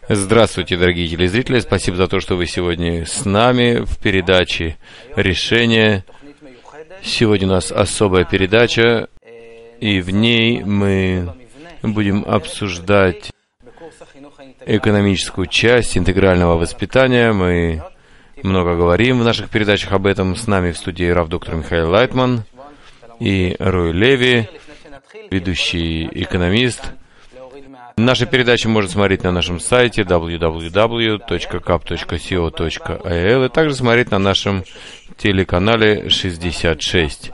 Здравствуйте, дорогие телезрители. Спасибо за то, что вы сегодня с нами в передаче «Решение». Сегодня у нас особая передача, и в ней мы будем обсуждать экономическую часть интегрального воспитания. Мы много говорим в наших передачах об этом. С нами в студии рав-доктор Михаил Лайтман и Рой Леви, ведущий экономист. Наши передачи можно смотреть на нашем сайте www.kap.co.il и также смотреть на нашем телеканале 66.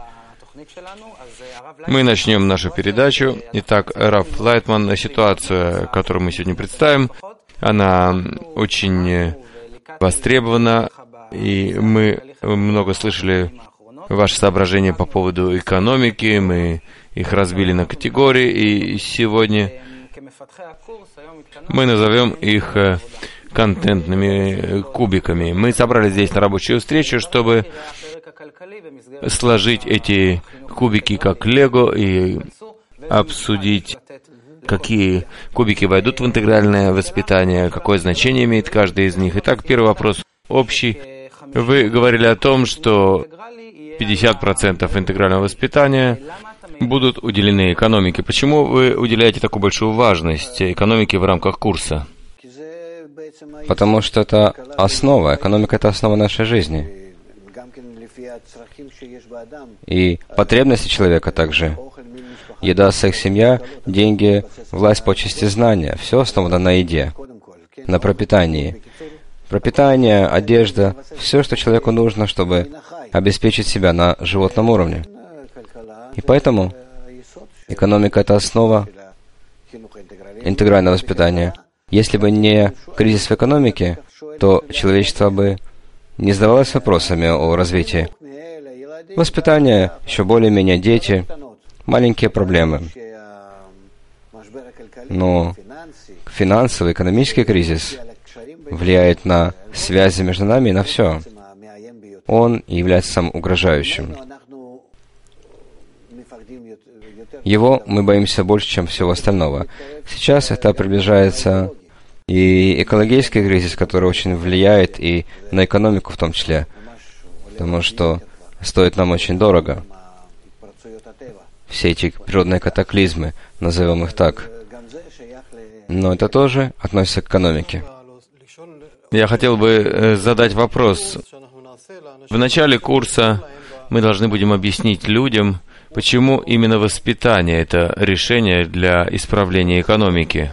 Мы начнем нашу передачу. Итак, Рав Лайтман, ситуация, которую мы сегодня представим, она очень востребована, и мы много слышали ваши соображения по поводу экономики, мы их разбили на категории, и сегодня мы назовем их контентными кубиками. Мы собрались здесь на рабочую встречу, чтобы сложить эти кубики как лего и обсудить, какие кубики войдут в интегральное воспитание, какое значение имеет каждый из них. Итак, первый вопрос общий. Вы говорили о том, что 50% интегрального воспитания будут уделены экономике. Почему вы уделяете такую большую важность экономике в рамках курса? Потому что это основа. Экономика — это основа нашей жизни. И потребности человека также. Еда, секс, семья, деньги, власть, почести, знания. Все основано на еде, на пропитании. Пропитание, одежда, все, что человеку нужно, чтобы обеспечить себя на животном уровне. И поэтому экономика — это основа интегрального воспитания. Если бы не кризис в экономике, то человечество бы не задавалось вопросами о развитии. Воспитание, еще более-менее дети, маленькие проблемы. Но финансовый, экономический кризис влияет на связи между нами и на все. Он является самым угрожающим. Его мы боимся больше, чем всего остального. Сейчас это приближается и экологический кризис, который очень влияет и на экономику в том числе, потому что стоит нам очень дорого. Все эти природные катаклизмы, назовем их так. Но это тоже относится к экономике. Я хотел бы задать вопрос. В начале курса мы должны будем объяснить людям, почему именно воспитание — это решение для исправления экономики.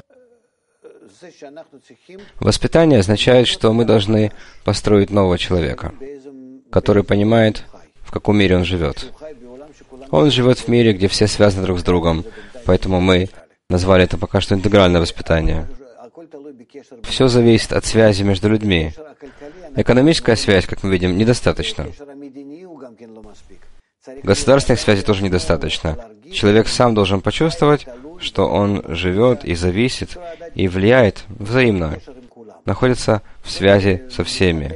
Воспитание означает, что мы должны построить нового человека, который понимает, в каком мире он живет. Он живет в мире, где все связаны друг с другом, поэтому мы назвали это пока что интегральное воспитание. Все зависит от связи между людьми. Экономическая связь, как мы видим, недостаточна. Государственных связей тоже недостаточно. Человек сам должен почувствовать, что он живет и зависит, и влияет взаимно, находится в связи со всеми.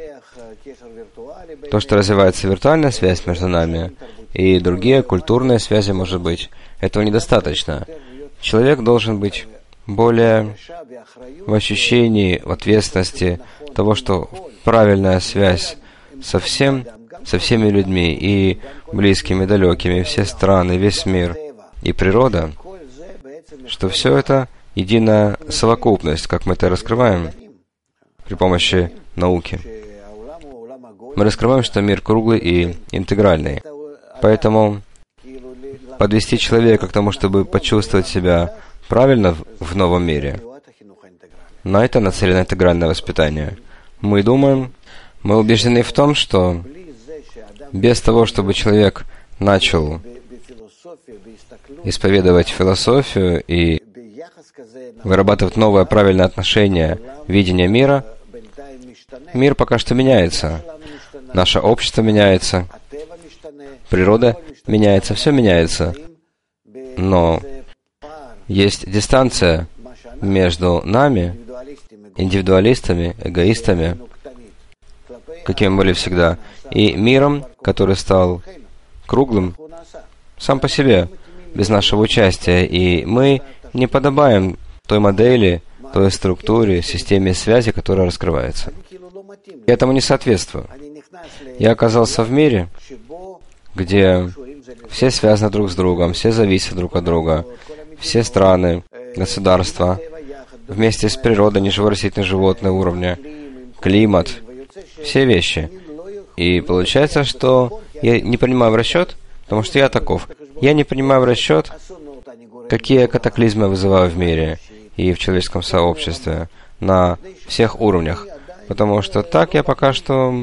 То, что развивается виртуальная связь между нами, и другие культурные связи, может быть, этого недостаточно. Человек должен быть более в ощущении, в ответственности того, что правильная связь со всеми людьми, и близкими, и далекими, все страны, весь мир, и природа, что все это единая совокупность, как мы это раскрываем при помощи науки. Мы раскрываем, что мир круглый и интегральный. Поэтому подвести человека к тому, чтобы почувствовать себя правильно в новом мире, на это нацелено интегральное воспитание. Мы думаем, мы убеждены в том, что без того, чтобы человек начал исповедовать философию и вырабатывать новое правильное отношение, видение мира, мир пока что меняется. Наше общество меняется, природа меняется, все меняется. Но есть дистанция между нами, индивидуалистами, эгоистами, какими мы были всегда, и миром, который стал круглым сам по себе, без нашего участия. И мы не подобаем той модели той структуре, системе связи, которая раскрывается. Я этому не соответствую. Я оказался в мире, где все связаны друг с другом, все зависят друг от друга, все страны, государства, вместе с природой, неживой растительные животные уровня, климат, все вещи. И получается, что я не принимаю в расчет, потому что я таков. Я не принимаю в расчет, какие катаклизмы я вызываю в мире и в человеческом сообществе на всех уровнях. Потому что так я пока что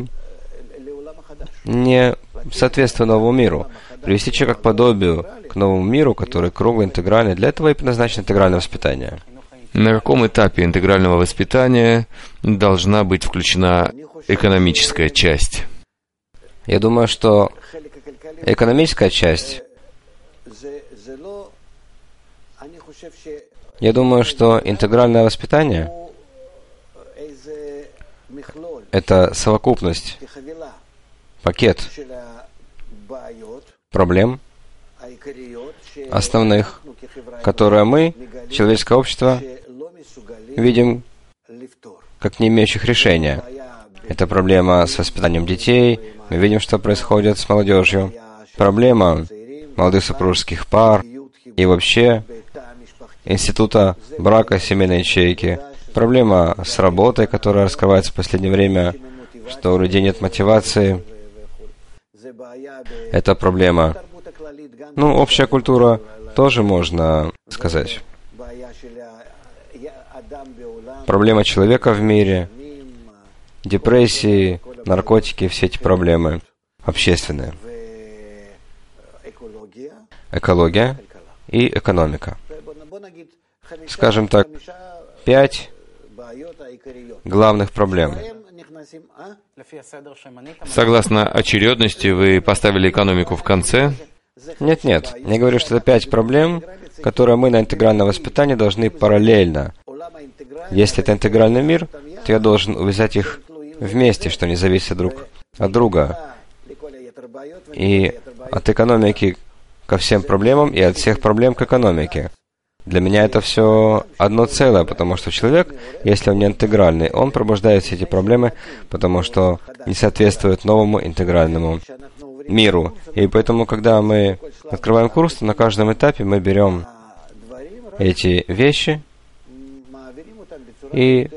не соответствую новому миру. Привести человека к подобию, к новому миру, который круглый, интегральный. Для этого и предназначено интегральное воспитание. На каком этапе интегрального воспитания должна быть включена экономическая часть? Я думаю, что экономическая часть, я думаю, что интегральное воспитание — это совокупность, пакет проблем основных, которые мы, человеческое общество, видим как не имеющих решения. Это проблема с воспитанием детей, мы видим, что происходит с молодежью. Проблема молодых супружеских пар и вообще института брака, семейной ячейки. Проблема с работой, которая раскрывается в последнее время, что у людей нет мотивации. Это проблема. Общая культура тоже можно сказать. Проблема человека в мире, депрессии, наркотики, все эти проблемы общественные. Экология и экономика. Скажем так, 5 главных проблем. Согласно очередности, вы поставили экономику в конце? Нет. Я говорю, что это 5 проблем, которые мы на интегральном воспитании должны параллельно. Если это интегральный мир, то я должен увязать их вместе, что не зависит друг от друга. И от экономики ко всем проблемам, и от всех проблем к экономике. Для меня это все одно целое, потому что человек, если он не интегральный, он пробуждает все эти проблемы, потому что не соответствует новому интегральному миру. И поэтому, когда мы открываем курс, то на каждом этапе мы берем эти вещи и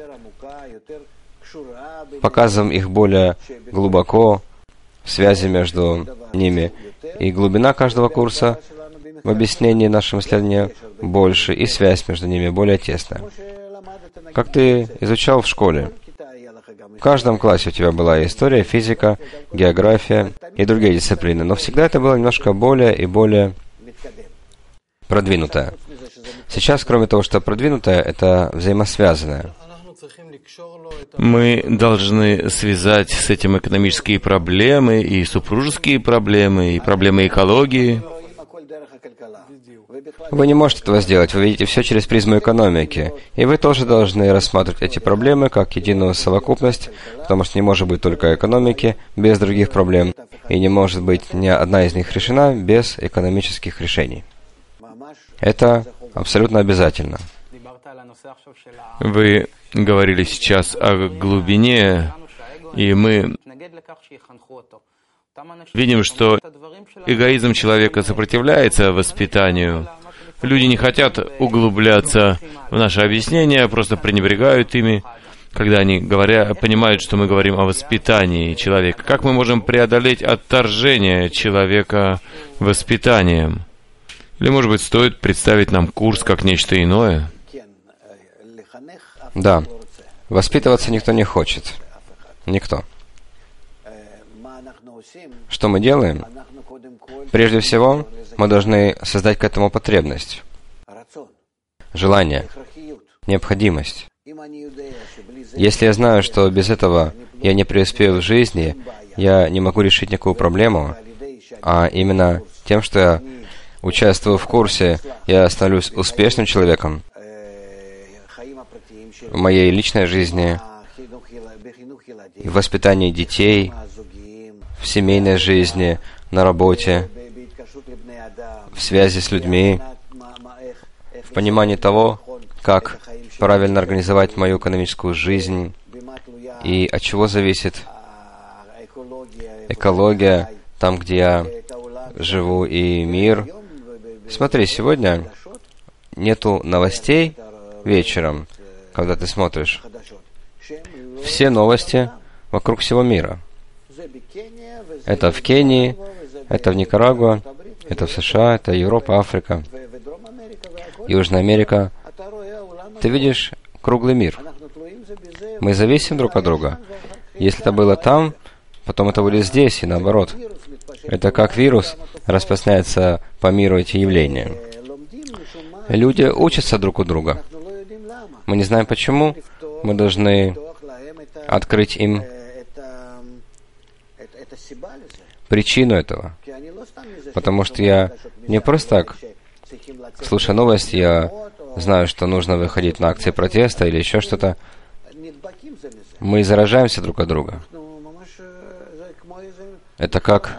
показываем их более глубоко, связи между ними. И глубина каждого курса в объяснении нашего исследования больше, и связь между ними более тесная. Как ты изучал в школе, в каждом классе у тебя была история, физика, география и другие дисциплины, но всегда это было немножко более и более продвинутое. Сейчас, кроме того, что продвинутое, это взаимосвязанное. Мы должны связать с этим экономические проблемы, и супружеские проблемы, и проблемы экологии. Вы не можете этого сделать, вы видите все через призму экономики. И вы тоже должны рассматривать эти проблемы как единую совокупность, потому что не может быть только экономики без других проблем, и не может быть ни одна из них решена без экономических решений. Это абсолютно обязательно. Вы говорили сейчас о глубине, и мы видим, что эгоизм человека сопротивляется воспитанию. Люди не хотят углубляться в наши объяснения, просто пренебрегают ими, когда они понимают, что мы говорим о воспитании человека. Как мы можем преодолеть отторжение человека воспитанием? Или, может быть, стоит представить нам курс как нечто иное? Да. Воспитываться никто не хочет. Никто. Что мы делаем? Прежде всего, мы должны создать к этому потребность, желание, необходимость. Если я знаю, что без этого я не преуспею в жизни, я не могу решить никакую проблему, а именно тем, что я участвую в курсе, я становлюсь успешным человеком в моей личной жизни, в воспитании детей, в семейной жизни, на работе, в связи с людьми, в понимании того, как правильно организовать мою экономическую жизнь и от чего зависит экология там, где я живу, и мир. Смотри, сегодня нету новостей вечером, когда ты смотришь. Все новости вокруг всего мира. Это в Кении, это в Никарагуа, это в США, это Европа, Африка, Южная Америка. Ты видишь круглый мир. Мы зависим друг от друга. Если это было там, потом это будет здесь, и наоборот. Это как вирус распространяется по миру, эти явления. Люди учатся друг у друга. Мы не знаем почему. Мы должны открыть им причину этого. Потому что я не просто так, слушая новости, я знаю, что нужно выходить на акции протеста или еще что-то. Мы заражаемся друг от друга. Это как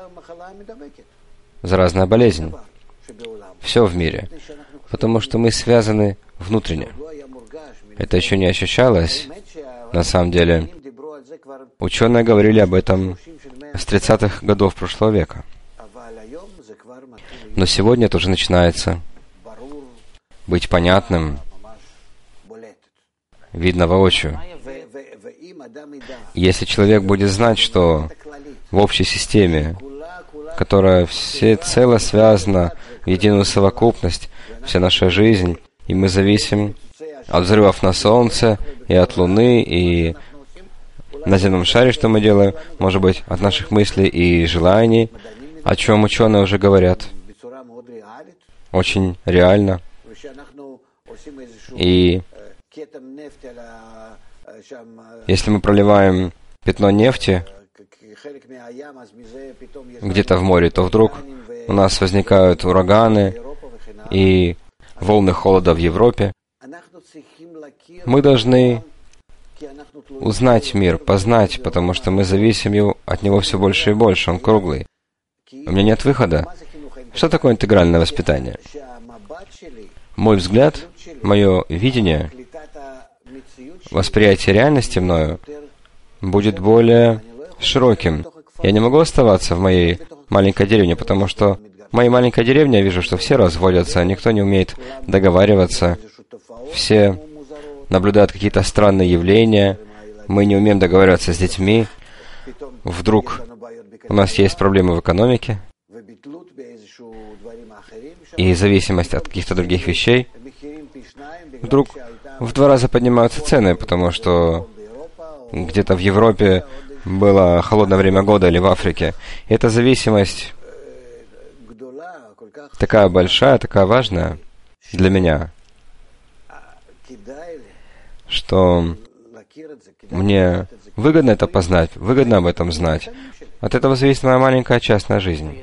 заразная болезнь. Все в мире. Потому что мы связаны внутренне. Это еще не ощущалось. На самом деле, ученые говорили об этом с 30-х годов прошлого века. Но сегодня это уже начинается быть понятным, видно воочию. Если человек будет знать, что в общей системе, которая всецело связана в единую совокупность, вся наша жизнь, и мы зависим от взрывов на Солнце, и от Луны, и на земном шаре, что мы делаем, может быть, от наших мыслей и желаний, о чем ученые уже говорят. Очень реально. И если мы проливаем пятно нефти где-то в море, то вдруг у нас возникают ураганы и волны холода в Европе. Мы должны узнать мир, познать, потому что мы зависим от него все больше и больше, он круглый. У меня нет выхода. Что такое интегральное воспитание? Мой взгляд, мое видение, восприятие реальности мною будет более широким. Я не могу оставаться в моей маленькой деревне, потому что в моей маленькой деревне я вижу, что все разводятся, никто не умеет договариваться, все наблюдают какие-то странные явления, мы не умеем договариваться с детьми, вдруг у нас есть проблемы в экономике и зависимость от каких-то других вещей, вдруг в 2 раза поднимаются цены, потому что где-то в Европе было холодное время года или в Африке. И эта зависимость такая большая, такая важная для меня, что мне выгодно это познать, выгодно об этом знать. От этого зависит моя маленькая частная жизнь.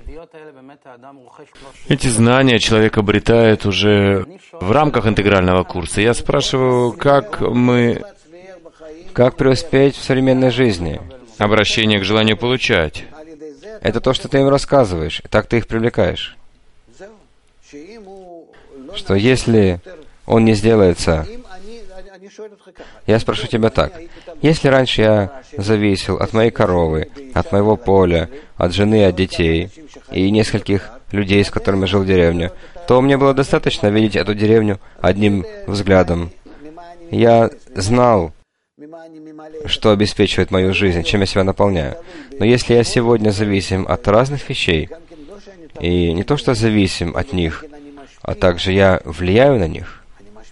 Эти знания человек обретает уже в рамках интегрального курса. Я спрашиваю, как преуспеть в современной жизни? Обращение к желанию получать. Это то, что ты им рассказываешь, и так ты их привлекаешь. Что если он не сделается... Я спрошу тебя так. Если раньше я зависел от моей коровы, от моего поля, от жены, от детей и нескольких людей, с которыми жил в деревне, то мне было достаточно видеть эту деревню одним взглядом. Я знал, что обеспечивает мою жизнь, чем я себя наполняю. Но если я сегодня зависим от разных вещей, и не то что зависим от них, а также я влияю на них,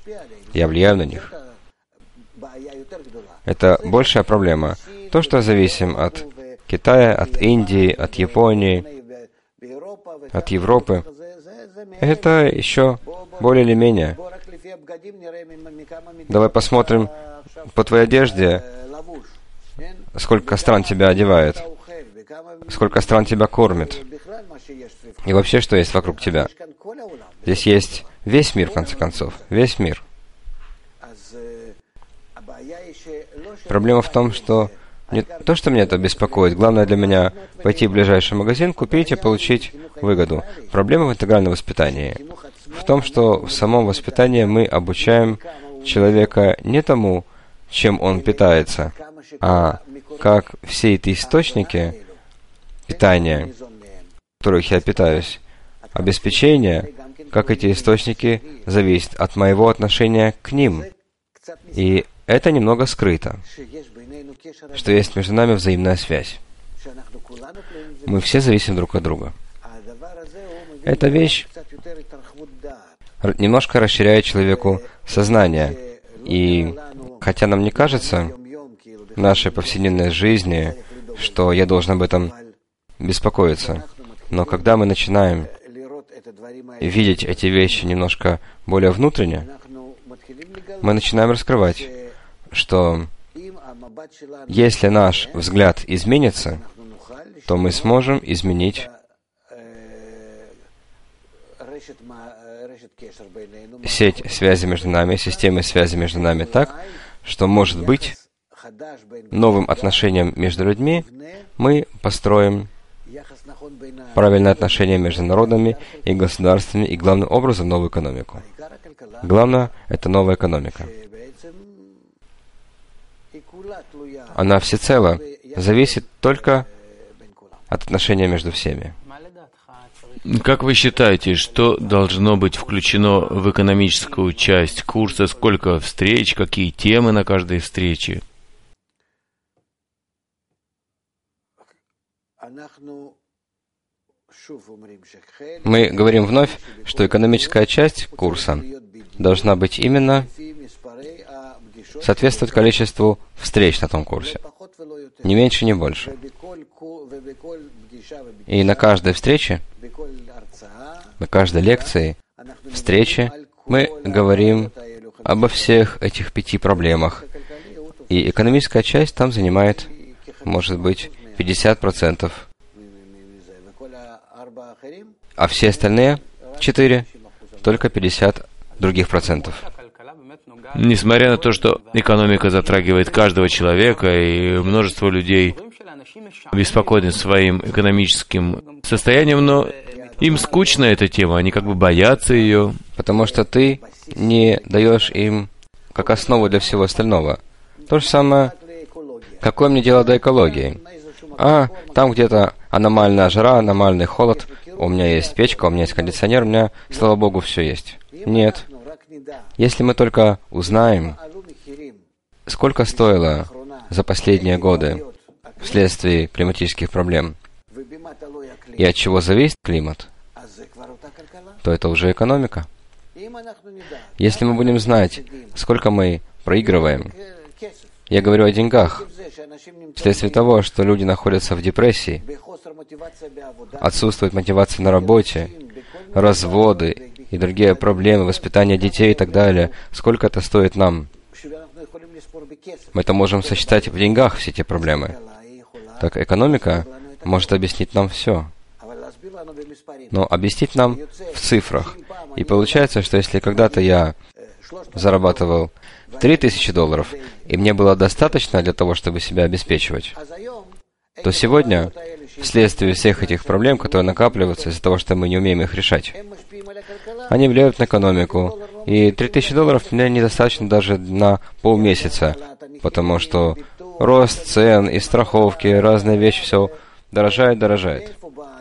это большая проблема. То, что зависим от Китая, от Индии, от Японии, от Европы, это еще более или менее. Давай посмотрим по твоей одежде, сколько стран тебя одевает, сколько стран тебя кормит, и вообще, что есть вокруг тебя. Здесь есть весь мир, в конце концов, весь мир. Проблема в том, что Не то, что меня это беспокоит. Главное для меня пойти в ближайший магазин, купить и получить выгоду. Проблема в интегральном воспитании в том, что в самом воспитании мы обучаем человека не тому, чем он питается, а как все эти источники питания, в которых я питаюсь, обеспечение, как эти источники зависят от моего отношения к ним. И это немного скрыто, что есть между нами взаимная связь. Мы все зависим друг от друга. Эта вещь немножко расширяет человеку сознание. И хотя нам не кажется в нашей повседневной жизни, что я должен об этом беспокоиться, но когда мы начинаем видеть эти вещи немножко более внутренне, мы начинаем раскрывать, что если наш взгляд изменится, то мы сможем изменить сеть связи между нами, системы связи между нами так, что, может быть, новым отношением между людьми мы построим правильное отношение между народами и государствами и, главным образом, новую экономику. Главное — это новая экономика. Она всецело зависит только от отношения между всеми. Как вы считаете, что должно быть включено в экономическую часть курса? Сколько встреч, какие темы на каждой встрече? Мы говорим вновь, что экономическая часть курса должна быть именно соответствовать количеству встреч на том курсе. Ни меньше, ни больше. И на каждой встрече, на каждой лекции, встрече, мы говорим обо всех этих 5 проблемах. И экономическая часть там занимает, может быть, 50%. А все остальные 4, только 50 других процентов. Несмотря на то, что экономика затрагивает каждого человека, и множество людей беспокоены своим экономическим состоянием, но им скучна эта тема, они как бы боятся ее. Потому что ты не даешь им как основу для всего остального. То же самое, какое мне дело до экологии? Там где-то аномальная жара, аномальный холод, у меня есть печка, у меня есть кондиционер, у меня, слава Богу, все есть. Нет. Если мы только узнаем, сколько стоило за последние годы вследствие климатических проблем, и от чего зависит климат, то это уже экономика. Если мы будем знать, сколько мы проигрываем, я говорю о деньгах, вследствие того, что люди находятся в депрессии, отсутствует мотивация на работе, разводы и другие проблемы, воспитание детей и так далее, сколько это стоит нам? Мы это можем сосчитать в деньгах, все эти проблемы. Так экономика может объяснить нам все. Но объяснить нам в цифрах. И получается, что если когда-то я зарабатывал $3000, и мне было достаточно для того, чтобы себя обеспечивать, то сегодня, вследствие всех этих проблем, которые накапливаются из-за того, что мы не умеем их решать, они влияют на экономику. И $3000 мне недостаточно даже на полмесяца, потому что рост цен и страховки, разные вещи, все дорожает.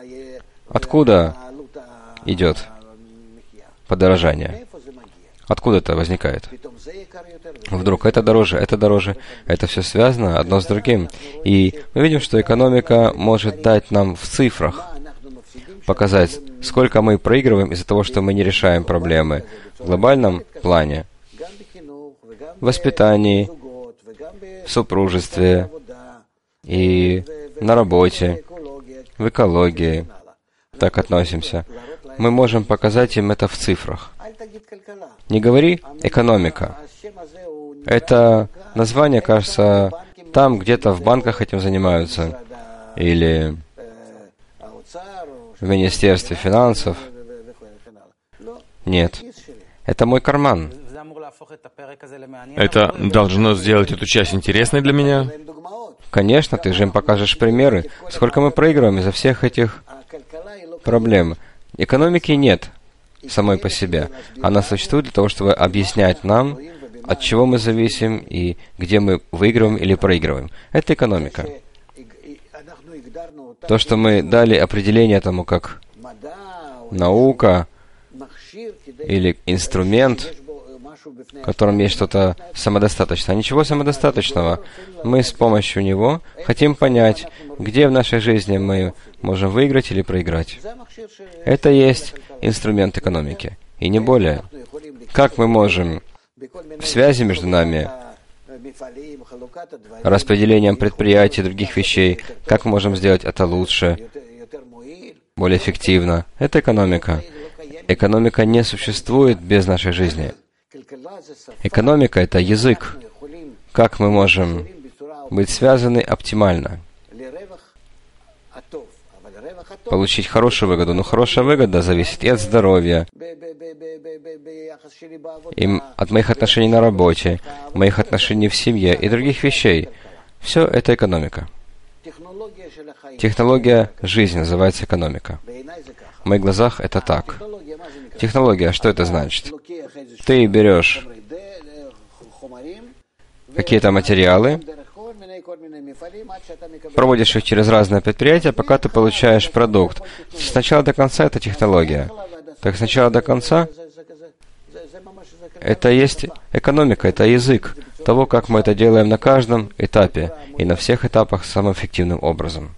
Откуда идет подорожание? Откуда это возникает? Вдруг это дороже, это все связано одно с другим. И мы видим, что экономика может дать нам в цифрах, показать, сколько мы проигрываем из-за того, что мы не решаем проблемы в глобальном плане, в воспитании, в супружестве и на работе, в экологии. Так относимся. Мы можем показать им это в цифрах. Не говори «экономика». Это название, кажется, там где-то в банках этим занимаются, или в Министерстве финансов. Нет. Это мой карман. Это должно сделать эту часть интересной для меня. Конечно, ты же им покажешь примеры, сколько мы проигрываем из-за всех этих проблем. Экономики нет самой по себе. Она существует для того, чтобы объяснять нам, от чего мы зависим и где мы выигрываем или проигрываем. Это экономика. То, что мы дали определение тому, как наука или инструмент, в котором есть что-то самодостаточное. А ничего самодостаточного. Мы с помощью него хотим понять, где в нашей жизни мы можем выиграть или проиграть. Это есть инструмент экономики, и не более. Как мы можем в связи между нами, распределением предприятий и других вещей, как мы можем сделать это лучше, более эффективно? Это экономика. Экономика не существует без нашей жизни. Экономика — это язык. Как мы можем быть связаны оптимально? Получить хорошую выгоду. Но хорошая выгода зависит и от здоровья, и от моих отношений на работе, моих отношений в семье и других вещей. Все это экономика. Технология жизни называется экономика. В моих глазах это так. Технология, что это значит? Ты берешь какие-то материалы, проводишь их через разные предприятия, пока ты получаешь продукт. С начала до конца это технология. Так с начала до конца это есть экономика, это язык того, как мы это делаем на каждом этапе и на всех этапах самым эффективным образом.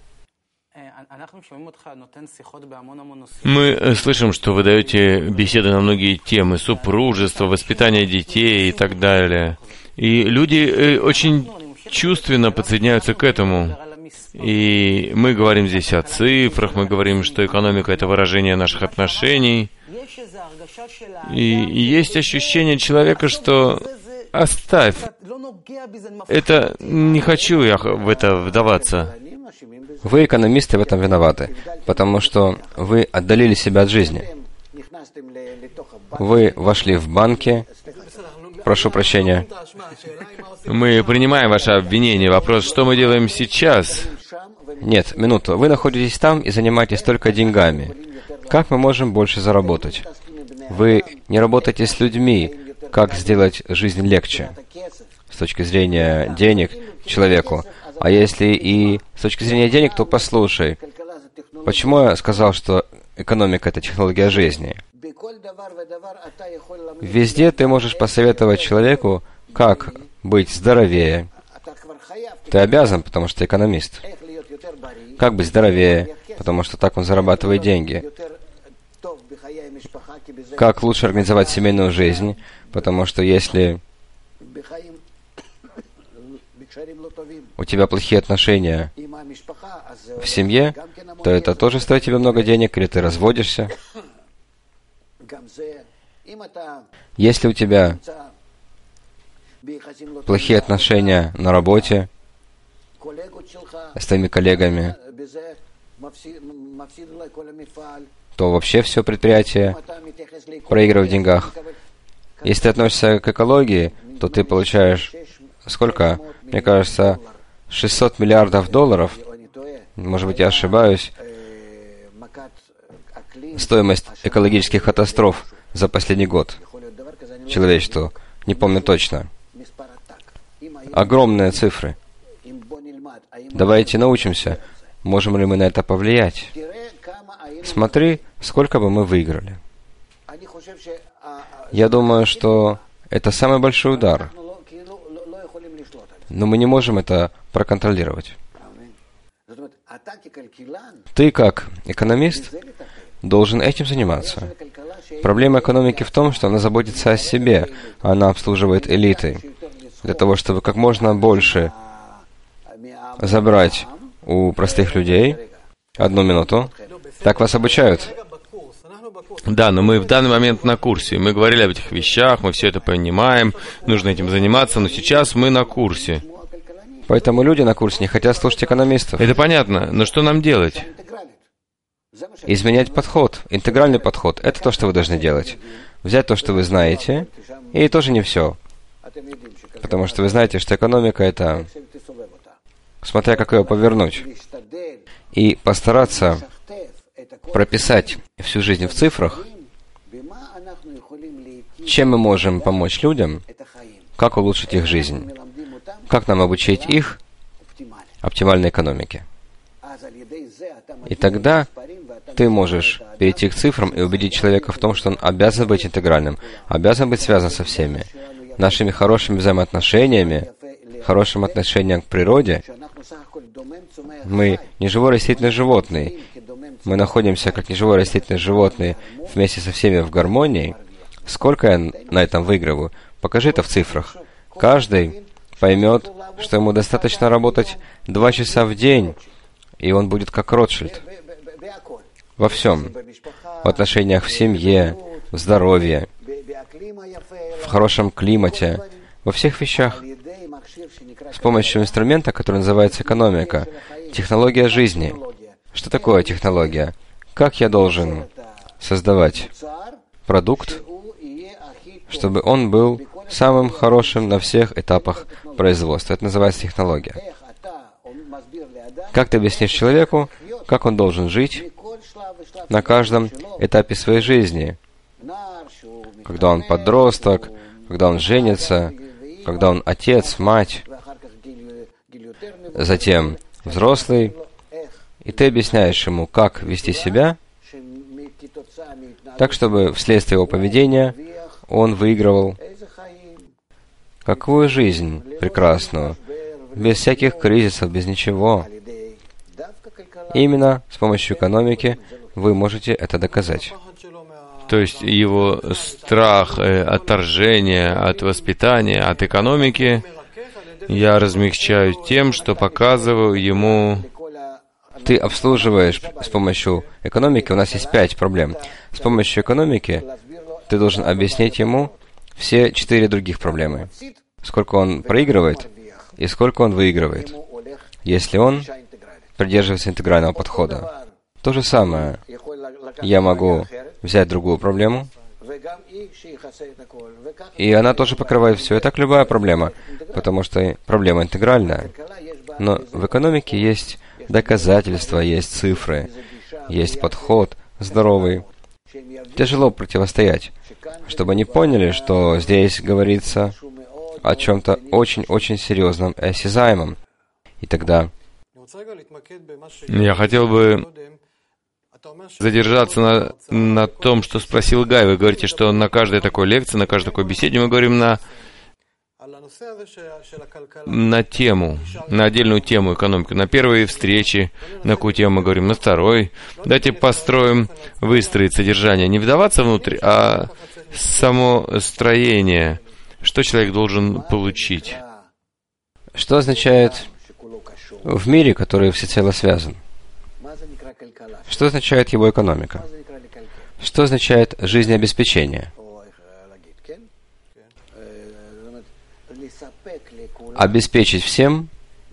Мы слышим, что вы даете беседы на многие темы: супружество, воспитание детей и так далее. И люди очень чувственно подсоединяются к этому. И мы говорим здесь о цифрах, мы говорим, что экономика — это выражение наших отношений. И есть ощущение человека, что оставь. Это не хочу я в это вдаваться. Вы, экономисты, в этом виноваты, потому что вы отдалили себя от жизни. Вы вошли в банки. Прошу прощения. Мы принимаем ваше обвинение. Вопрос, что мы делаем сейчас? Нет, минуту. Вы находитесь там и занимаетесь только деньгами. Как мы можем больше заработать? Вы не работаете с людьми. Как сделать жизнь легче с точки зрения денег человеку? А если и с точки зрения денег, то послушай. Почему я сказал, что экономика — это технология жизни? Везде ты можешь посоветовать человеку, как быть здоровее. Ты обязан, потому что ты экономист. Как быть здоровее, потому что так он зарабатывает деньги. Как лучше организовать семейную жизнь, потому что если у тебя плохие отношения в семье, то это тоже стоит тебе много денег, или ты разводишься. Если у тебя плохие отношения на работе с твоими коллегами, то вообще все предприятие проигрывает в деньгах. Если ты относишься к экологии, то ты получаешь сколько? Мне кажется, 600 миллиардов долларов, может быть, я ошибаюсь, стоимость экологических катастроф за последний год человечеству. Не помню точно. Огромные цифры. Давайте научимся, можем ли мы на это повлиять. Смотри, сколько бы мы выиграли. Я думаю, что это самый большой удар. Но мы не можем это проконтролировать. Ты, как экономист, должен этим заниматься. Проблема экономики в том, что она заботится о себе, она обслуживает элиты, для того, чтобы как можно больше забрать у простых людей. Одну минуту. Так вас обучают? Да, но мы в данный момент на курсе. Мы говорили об этих вещах, мы все это понимаем, нужно этим заниматься, но сейчас мы на курсе. Поэтому люди на курсе не хотят слушать экономистов. Это понятно, но что нам делать? Изменять подход, интегральный подход. Это то, что вы должны делать. взять то, что вы знаете, и тоже не все. Потому что вы знаете, что экономика — это смотря как ее повернуть. И постараться прописать всю жизнь в цифрах, чем мы можем помочь людям, как улучшить их жизнь, как нам обучить их оптимальной экономике. И тогда ты можешь перейти к цифрам и убедить человека в том, что он обязан быть интегральным, обязан быть связан со всеми, нашими хорошими взаимоотношениями, хорошим отношением к природе. Мы не живой растительный животный. Мы находимся как неживой растительный животный вместе со всеми в гармонии. Сколько я на этом выигрываю? Покажи это в цифрах. Каждый поймет, что ему достаточно работать 2 часа в день, и он будет как Ротшильд. Во всем. В отношениях в семье, в здоровье, в хорошем климате, во всех вещах. С помощью инструмента, который называется экономика, технология жизни. Что такое технология? Как я должен создавать продукт, чтобы он был самым хорошим на всех этапах производства? Это называется технология. Как ты объяснишь человеку, как он должен жить на каждом этапе своей жизни? Когда он подросток, когда он женится, когда он отец, мать, затем взрослый, и ты объясняешь ему, как вести себя, так, чтобы вследствие его поведения он выигрывал какую жизнь прекрасную, без всяких кризисов, без ничего. Именно с помощью экономики вы можете это доказать. То есть его страх отторжения от воспитания, от экономики, я размягчаю тем, что показываю ему... Ты обслуживаешь с помощью экономики, у нас есть 5 проблем. С помощью экономики ты должен объяснить ему все 4 других проблемы. Сколько он проигрывает и сколько он выигрывает, если он придерживается интегрального подхода. То же самое. Я могу взять другую проблему, и она тоже покрывает все. И так любая проблема, потому что проблема интегральная. Но в экономике есть доказательства, есть цифры, есть подход здоровый. Тяжело противостоять, чтобы они поняли, что здесь говорится о чем-то очень-очень серьезном и осязаемом. И тогда я хотел бы задержаться на том, что спросил Гай. Вы говорите, что на каждой такой лекции, на каждой такой беседе мы говорим на тему, на отдельную тему экономики. На первой встрече, на какую тему мы говорим, на второй. Давайте выстроить содержание. Не вдаваться внутрь, а само строение. Что человек должен получить? Что означает в мире, который всецело связан? Что означает его экономика? Что означает жизнеобеспечение? Обеспечить всем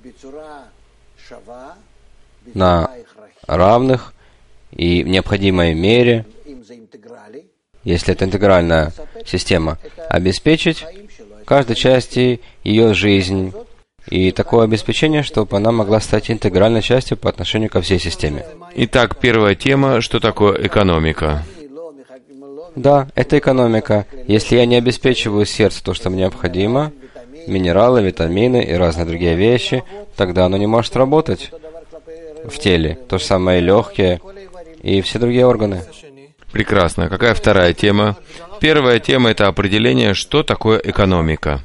на равных и в необходимой мере, если это интегральная система, обеспечить каждой части ее жизнь и такое обеспечение, чтобы она могла стать интегральной частью по отношению ко всей системе. Итак, первая тема, что такое экономика? Да, это экономика. Если я не обеспечиваю сердцу то, что мне необходимо, минералы, витамины и разные другие вещи, тогда оно не может работать в теле. То же самое и легкие, и все другие органы. Прекрасно. Какая вторая тема? Первая тема — это определение, что такое экономика.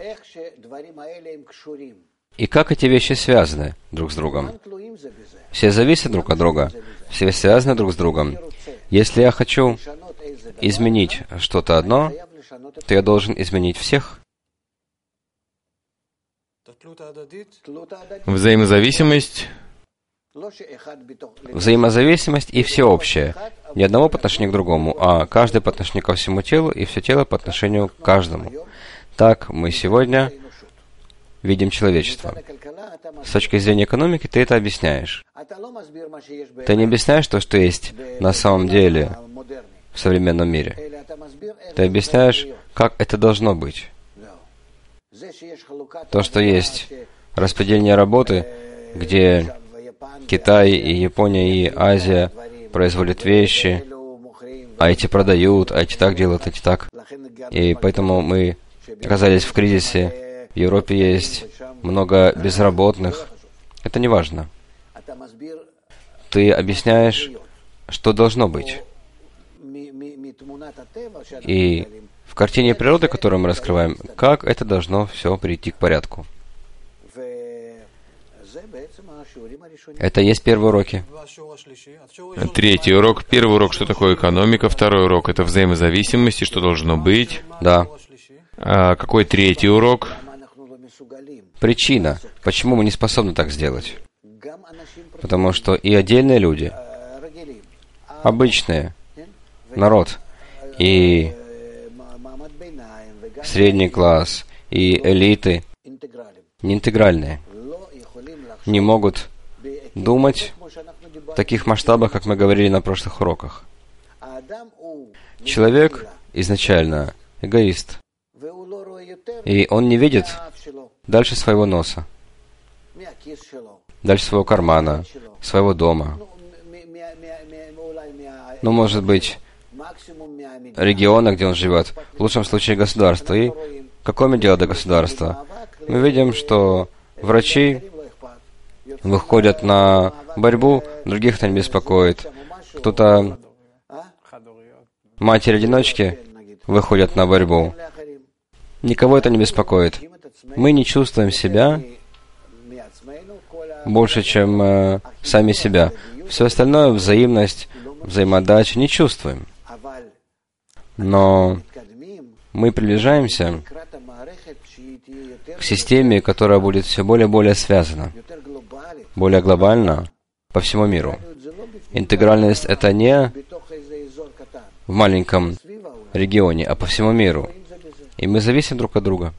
И как эти вещи связаны друг с другом? Все зависят друг от друга, все связаны друг с другом. Если я хочу изменить что-то одно, то я должен изменить всех. Взаимозависимость. Взаимозависимость и всеобщее. Не одного по отношению к другому, а каждый по отношению ко всему телу и все тело по отношению к каждому. Так мы сегодня видим человечество. С точки зрения экономики ты это объясняешь. Ты не объясняешь то, что есть на самом деле в современном мире. Ты объясняешь, как это должно быть. То, что есть распределение работы, где Китай и Япония и Азия производят вещи, а эти продают, а эти так делают, эти так. И поэтому мы оказались в кризисе. В Европе есть много безработных. Это не важно. Ты объясняешь, что должно быть. И в картине природы, которую мы раскрываем, как это должно все прийти к порядку. Это и есть первые уроки. Третий урок. Первый урок, что такое экономика. Второй урок — это взаимозависимости, что должно быть. Да. А какой третий урок? Причина, почему мы не способны так сделать. Потому что и отдельные люди, обычные, народ, и средний класс, и элиты, не интегральные, не могут думать в таких масштабах, как мы говорили на прошлых уроках. Человек изначально эгоист, и он не видит дальше своего носа, дальше своего кармана, своего дома. Ну, может быть, региона, где он живет, в лучшем случае государства. И какое мы дело до государства? Мы видим, что врачи выходят на борьбу, других это не беспокоит. Кто-то, матери-одиночки, выходят на борьбу. Никого это не беспокоит. Мы не чувствуем себя больше, чем сами себя. Все остальное, взаимность, взаимодача, не чувствуем. Но мы приближаемся к системе, которая будет все более и более связана, более глобально по всему миру. Интегральность — это не в маленьком регионе, а по всему миру. И мы зависим друг от друга.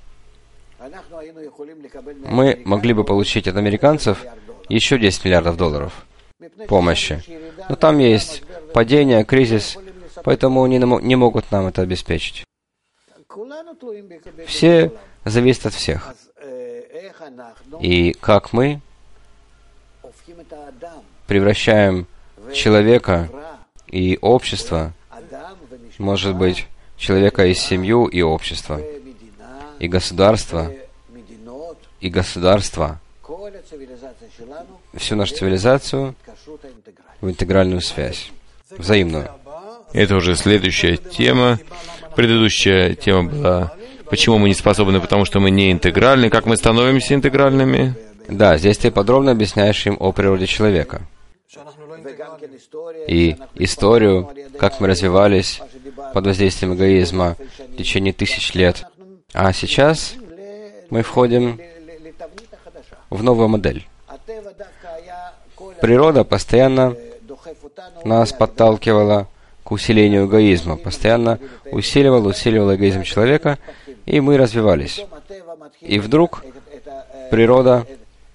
Мы могли бы получить от американцев еще 10 миллиардов долларов помощи. Но там есть падение, кризис, поэтому они не могут нам это обеспечить. Все зависят от всех. И как мы превращаем человека и общество, может быть, человека и семью, и общество, и государство, всю нашу цивилизацию в интегральную связь, взаимную. Это уже следующая тема. Предыдущая тема была, почему мы не способны, потому что мы не интегральны. Как мы становимся интегральными? Да, здесь ты подробно объясняешь им о природе человека. И историю, как мы развивались под воздействием эгоизма в течение тысяч лет. А сейчас мы входим в новую модель. Природа постоянно нас подталкивала к усилению эгоизма, постоянно усиливала эгоизм человека, и мы развивались. И вдруг природа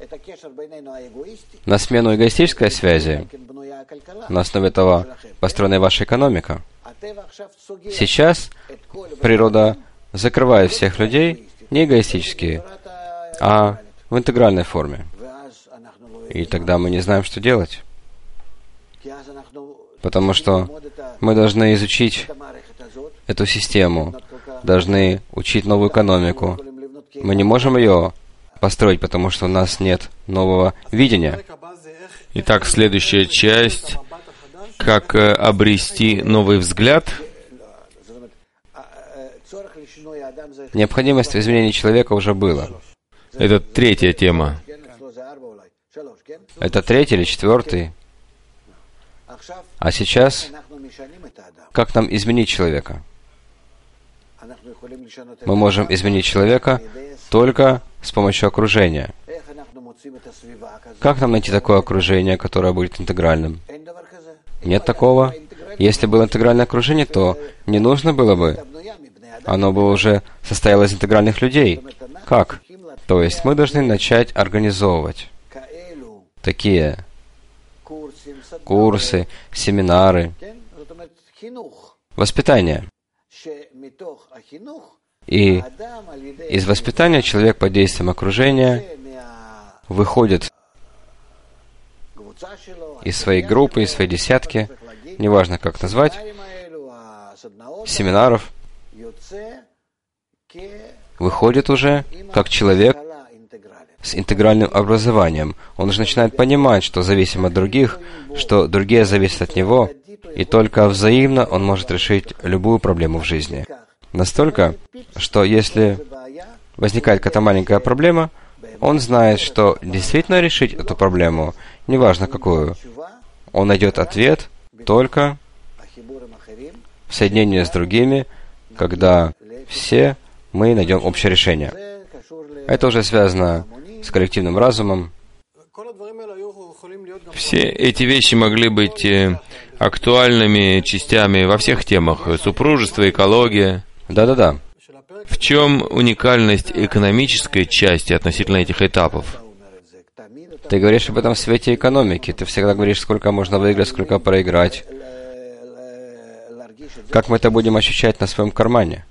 на смену эгоистической связи, на основе этого построена ваша экономика. Сейчас природа закрывает всех людей не эгоистически, а в интегральной форме. И тогда мы не знаем, что делать. Потому что мы должны изучить эту систему, должны учить новую экономику. Мы не можем ее построить, потому что у нас нет нового видения. Итак, следующая часть. Как обрести новый взгляд? Необходимость в изменении человека уже была. Это третья тема. Это третий или четвертый. А сейчас, как нам изменить человека? Мы можем изменить человека только с помощью окружения. Как нам найти такое окружение, которое будет интегральным? Нет такого. Если было интегральное окружение, то не нужно было бы. Оно бы уже состояло из интегральных людей. Как? То есть мы должны начать организовывать такие курсы, семинары, воспитание. И из воспитания человек под действием окружения выходит из своей группы, из своей десятки, неважно как назвать, семинаров, выходит уже как человек с интегральным образованием. Он уже начинает понимать, что зависим от других, что другие зависят от него, и только взаимно он может решить любую проблему в жизни. Настолько, что если возникает какая-то маленькая проблема, он знает, что действительно решить эту проблему, неважно какую, он найдет ответ только в соединении с другими, когда все мы найдем общее решение. Это уже связано с коллективным разумом. Все эти вещи могли быть актуальными частями во всех темах. Супружество, экология. Да-да-да. В чем уникальность экономической части относительно этих этапов? Ты говоришь об этом в свете экономики. Ты всегда говоришь, сколько можно выиграть, сколько проиграть. Как мы это будем ощущать на своем кармане?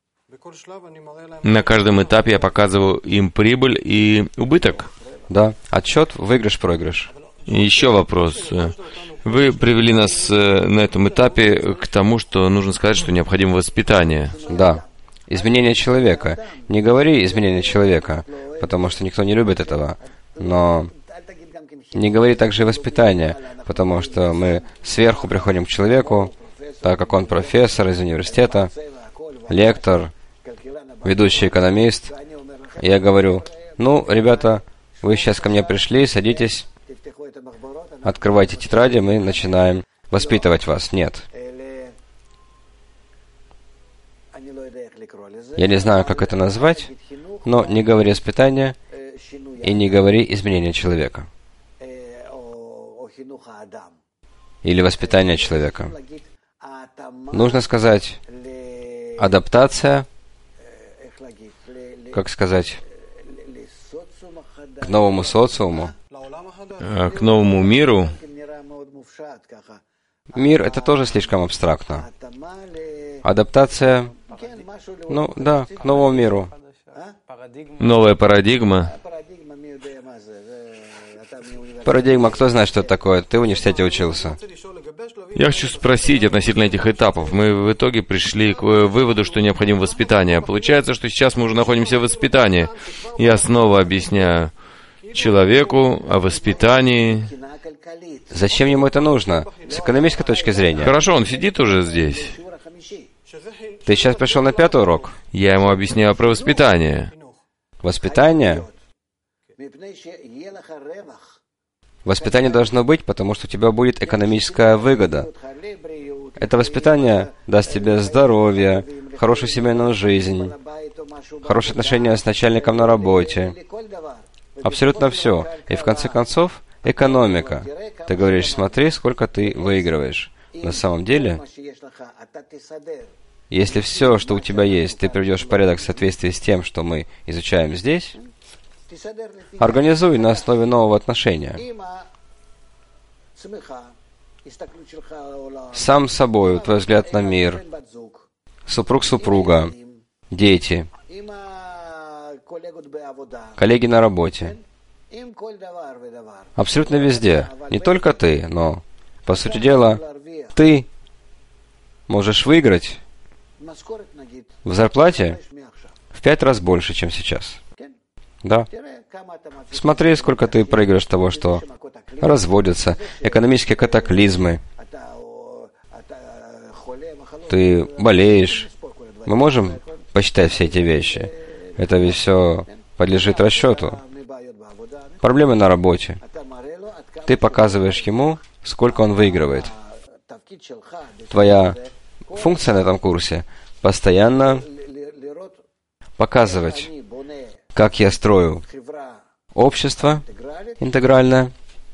На каждом этапе я показываю им прибыль и убыток. Да. Отсчет, выигрыш-проигрыш. И еще вопрос. Вы привели нас на этом этапе к тому, что нужно сказать, что необходимо воспитание. Да. Изменение человека. Не говори изменение человека, потому что никто не любит этого. Но не говори также и воспитание, потому что мы сверху приходим к человеку, так как он профессор из университета, лектор, ведущий экономист. И я говорю, ну, ребята, вы сейчас ко мне пришли, садитесь, открывайте тетради, мы начинаем воспитывать вас. Нет. Я не знаю, как это назвать, но не говори воспитание и не говори изменение человека. Или воспитание человека. Нужно сказать адаптация, как сказать, к новому социуму, к новому миру. Мир — это тоже слишком абстрактно. Адаптация, ну да, к новому миру. Новая парадигма. Парадигма, кто знает, что это такое? Ты в университете учился. Я хочу спросить относительно этих этапов. Мы в итоге пришли к выводу, что необходимо воспитание. Получается, что сейчас мы уже находимся в воспитании. Я снова объясняю человеку о воспитании. Зачем ему это нужно? С экономической точки зрения. Хорошо, он сидит уже здесь. Ты сейчас пришел на 5-й урок. Я ему объясняю про воспитание. Воспитание? Воспитание должно быть, потому что у тебя будет экономическая выгода. Это воспитание даст тебе здоровье, хорошую семейную жизнь, хорошие отношения с начальником на работе. Абсолютно все. И в конце концов, экономика. Ты говоришь, смотри, сколько ты выигрываешь. На самом деле, если все, что у тебя есть, ты приведешь в порядок в соответствии с тем, что мы изучаем здесь, организуй на основе нового отношения. Сам собой, твой взгляд на мир, супруг-супруга, дети, коллеги на работе. Абсолютно везде. Не только ты, но, по сути дела, ты можешь выиграть в зарплате в 5 раз больше, чем сейчас. Да. Смотри, сколько ты проигрываешь того, что разводятся, экономические катаклизмы. Ты болеешь. Мы можем посчитать все эти вещи. Это ведь все подлежит расчету. Проблемы на работе. Ты показываешь ему, сколько он выигрывает. Твоя функция на этом курсе — постоянно показывать, как я строю общество интегральное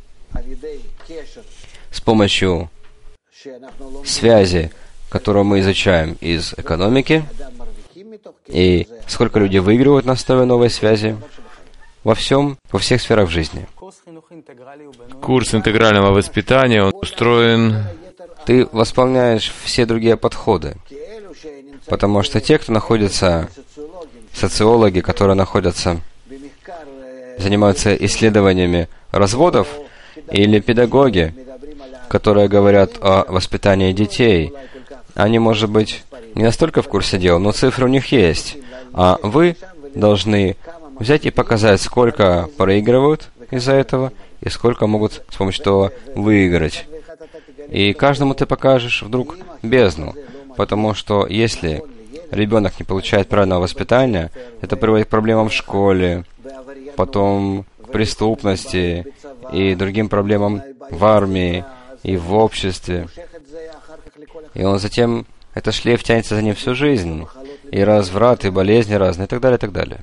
с помощью связи, которую мы изучаем из экономики, и сколько людей выигрывают на основе новой связи во всех сферах жизни. Курс интегрального воспитания он устроен ты восполняешь все другие подходы. Потому что те, кто находится, социологи, которые занимаются исследованиями разводов, или педагоги, которые говорят о воспитании детей, они, может быть, не настолько в курсе дела, но цифры у них есть. А вы должны взять и показать, сколько проигрывают из-за этого, и сколько могут с помощью этого выиграть. И каждому ты покажешь вдруг бездну, потому что если ребенок не получает правильного воспитания, это приводит к проблемам в школе, потом к преступности и другим проблемам в армии и в обществе. И он затем, этот шлейф тянется за ним всю жизнь, и разврат, и болезни разные, и так далее, и так далее.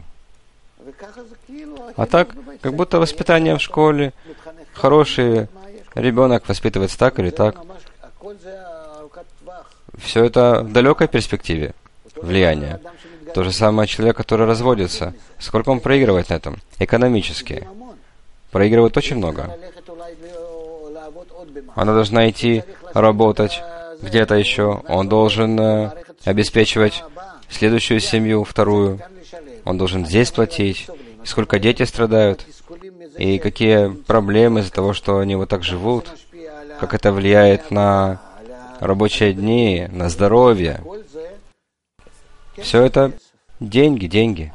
А так, как будто воспитание в школе, хороший ребенок воспитывается так или так. Все это в далекой перспективе влияние. То же самое человек, который разводится. Сколько он проигрывает на этом? Экономически. Проигрывает очень много. Она должна идти работать где-то еще. Он должен обеспечивать следующую семью, вторую. Он должен здесь платить. И сколько дети страдают. И какие проблемы из-за того, что они вот так живут. Как это влияет на рабочие дни, на здоровье. Все это деньги, деньги.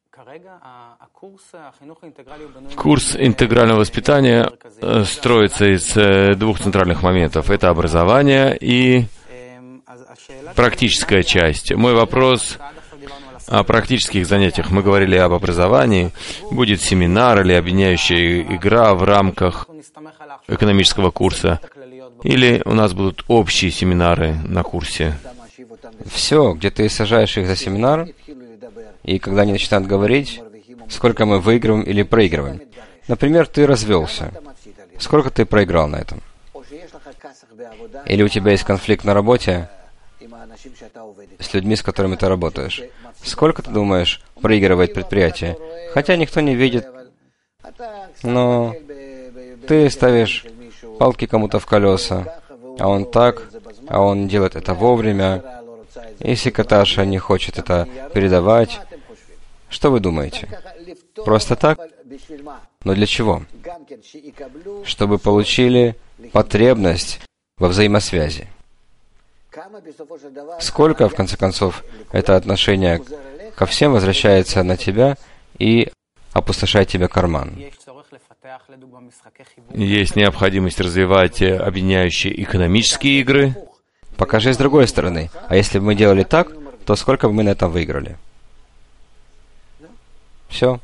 Курс интегрального воспитания строится из двух центральных моментов. Это образование и практическая часть. Мой вопрос о практических занятиях. Мы говорили об образовании. Будет семинар или объединяющая игра в рамках экономического курса. Или у нас будут общие семинары на курсе. Все, где ты сажаешь их за семинар, и когда они начинают говорить, сколько мы выигрываем или проигрываем. Например, ты развелся. Сколько ты проиграл на этом? Или у тебя есть конфликт на работе с людьми, с которыми ты работаешь. Сколько, ты думаешь, проигрывает предприятие? Хотя никто не видит, но ты ставишь палки кому-то в колеса, а он так, а он делает это вовремя, и секретарша не хочет это передавать. Что вы думаете? Просто так? Но для чего? Чтобы получили потребность во взаимосвязи. Сколько, в конце концов, это отношение ко всем возвращается на тебя и опустошает тебе карман? Есть необходимость развивать объединяющие экономические игры. Покажи с другой стороны. А если бы мы делали так, то сколько бы мы на этом выиграли? Все.